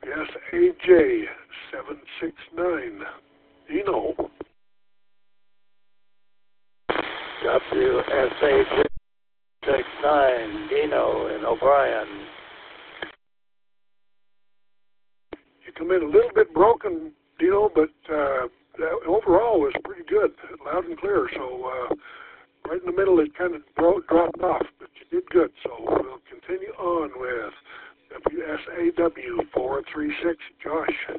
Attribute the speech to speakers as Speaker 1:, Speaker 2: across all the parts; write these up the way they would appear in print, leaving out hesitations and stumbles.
Speaker 1: WSAJ 769, Dino.
Speaker 2: WSAJ 69, Dino in O'Brien.
Speaker 1: You come in a little bit broken, Dino, but overall was pretty good, loud and clear. So right in the middle it kind of dropped off, but you did good. So we'll continue on with WSAW 436, Josh.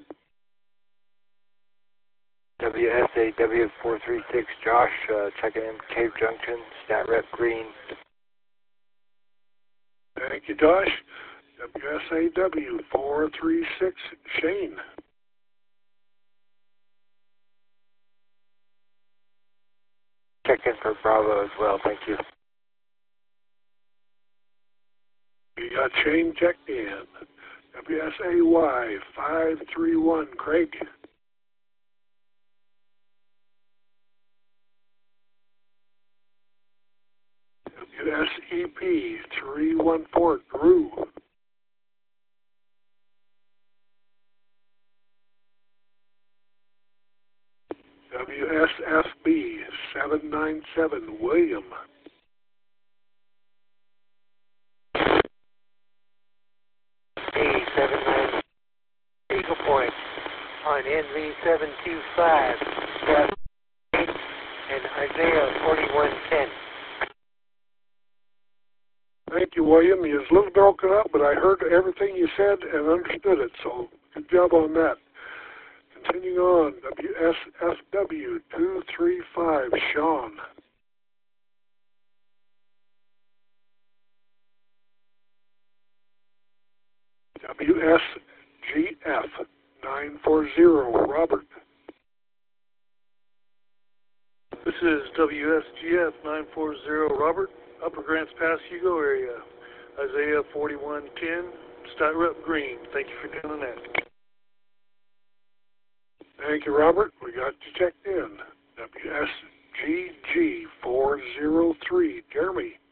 Speaker 3: WSAW 436, Josh, checking in Cave Junction, Stat Rep Green.
Speaker 1: Thank you, Josh. WSAW 436, Shane.
Speaker 3: Check in for Bravo as well, thank you.
Speaker 1: You got Shane checked in. WSAY 531, Craig. WSEP 314, Drew. WSFB 797, William.
Speaker 4: A79 Eagle Point on NV725, and Isaiah 4110.
Speaker 1: Thank you, William. You was a little broken up, but I heard everything you said and understood it, so good job on that. Continuing on, WSFW 235, Sean. WSGF 940, Robert.
Speaker 5: This is WSGF 940, Robert, Upper Grants Pass, Hugo area. Isaiah 4110, Stat Rep Green. Thank you for doing that.
Speaker 1: Thank you, Robert. We got you checked in. WSGG 403, Jeremy.